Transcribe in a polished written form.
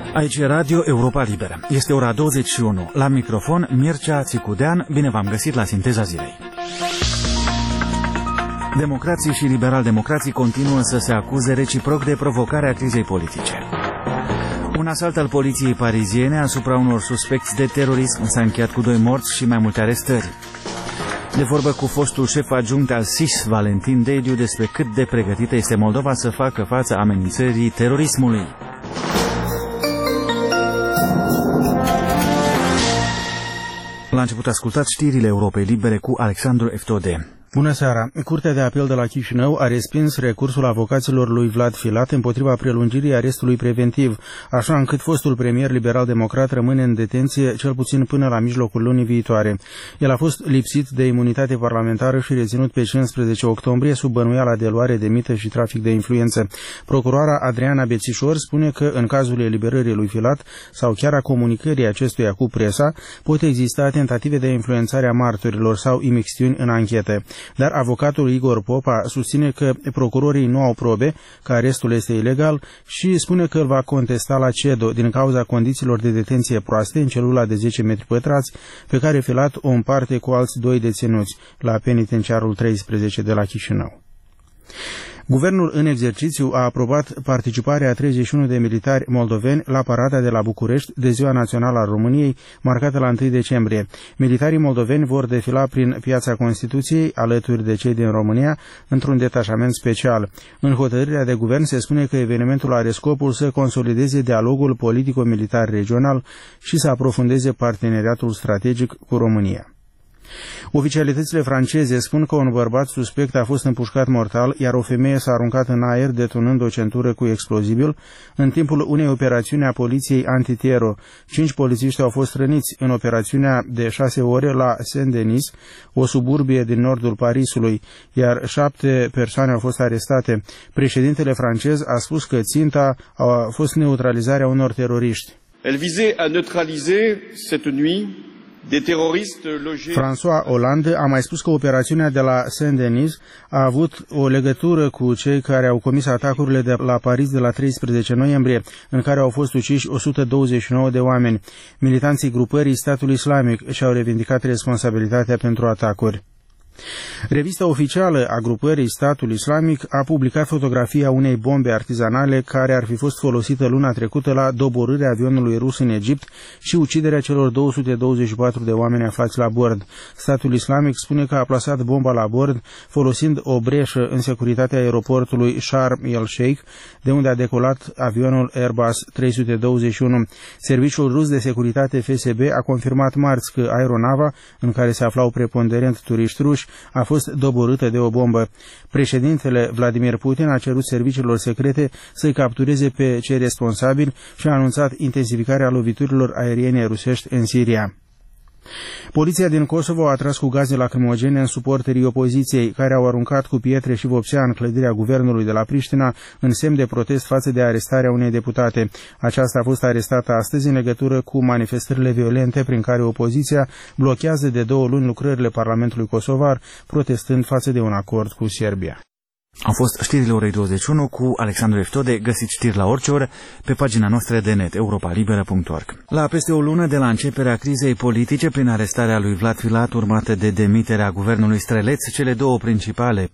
Aici e Radio Europa Liberă. Este ora 21. La microfon, Mircea Țicudean. Bine v-am găsit la Sinteza Zilei. Democrații și liberal-democrații continuă să se acuze reciproc de provocarea crizei politice. Un asalt al poliției pariziene asupra unor suspecți de terorism s-a încheiat cu 2 morți și mai multe arestări. De vorbă cu fostul șef adjunct al SIS, Valentin Dediu, despre cât de pregătită este Moldova să facă față amenințării terorismului. La început ascultați știrile Europei Libere cu Alexandru Eftode. Bună seara! Curtea de apel de la Chișinău a respins recursul avocaților lui Vlad Filat împotriva prelungirii arestului preventiv, așa încât fostul premier liberal-democrat rămâne în detenție cel puțin până la mijlocul lunii viitoare. El a fost lipsit de imunitate parlamentară și reținut pe 15 octombrie sub bănuiala de luare de mită și trafic de influență. Procuroara Adriana Bețișor spune că în cazul eliberării lui Filat sau chiar a comunicării acestuia cu presa pot exista tentative de influențare a martorilor sau imixtiuni în anchete. Dar avocatul Igor Popa susține că procurorii nu au probe, că arestul este ilegal și spune că îl va contesta la CEDO din cauza condițiilor de detenție proaste în celula de 10 metri pătrați pe care Filat o împarte cu alți 2 deținuți la penitenciarul 13 de la Chișinău. Guvernul în exercițiu a aprobat participarea a 31 de militari moldoveni la parada de la București de Ziua Națională a României, marcată la 1 decembrie. Militarii moldoveni vor defila prin Piața Constituției, alături de cei din România, într-un detașament special. În hotărârea de guvern se spune că evenimentul are scopul să consolideze dialogul politico-militar regional și să aprofundeze parteneriatul strategic cu România. Oficialitățile franceze spun că un bărbat suspect a fost împușcat mortal, iar o femeie s-a aruncat în aer detonând o centură cu explozibil în timpul unei operațiuni a poliției antitero. 5 polițiști au fost răniți în operațiunea de 6 ore la Saint-Denis, o suburbie din nordul Parisului, iar 7 persoane au fost arestate. Președintele francez a spus că ținta a fost neutralizarea unor teroriști. Elle visait à neutraliser cette nuit. François Hollande a mai spus că operațiunea de la Saint-Denis a avut o legătură cu cei care au comis atacurile de la Paris de la 13 noiembrie, în care au fost uciși 129 de oameni. Militanții grupării Statul Islamic și-au revendicat responsabilitatea pentru atacuri. Revista oficială a grupării Statul Islamic a publicat fotografia unei bombe artizanale care ar fi fost folosită luna trecută la doborârea avionului rus în Egipt și uciderea celor 224 de oameni aflați la bord. Statul Islamic spune că a plasat bomba la bord folosind o breșă în securitatea aeroportului Sharm el-Sheikh, de unde a decolat avionul Airbus 321. Serviciul rus de securitate FSB a confirmat marți că aeronava, în care se aflau preponderent turiști ruși, a fost doborâtă de o bombă. Președintele Vladimir Putin a cerut serviciilor secrete să-i captureze pe cei responsabili și a anunțat intensificarea loviturilor aeriene rusești în Siria. Poliția din Kosovo a tras cu gaze lacrimogene în suporterii opoziției, care au aruncat cu pietre și vopsea în clădirea guvernului de la Priștina în semn de protest față de arestarea unei deputate. Aceasta a fost arestată astăzi în legătură cu manifestările violente prin care opoziția blochează de 2 luni lucrările Parlamentului kosovar, protestând față de un acord cu Serbia. Au fost știrile orei 21 cu Alexandru Eftode. Găsiți știri la orice oră pe pagina noastră de net, europalibera.org. La peste o lună de la începerea crizei politice, prin arestarea lui Vlad Filat, urmată de demiterea guvernului Streleț, cele 2 principale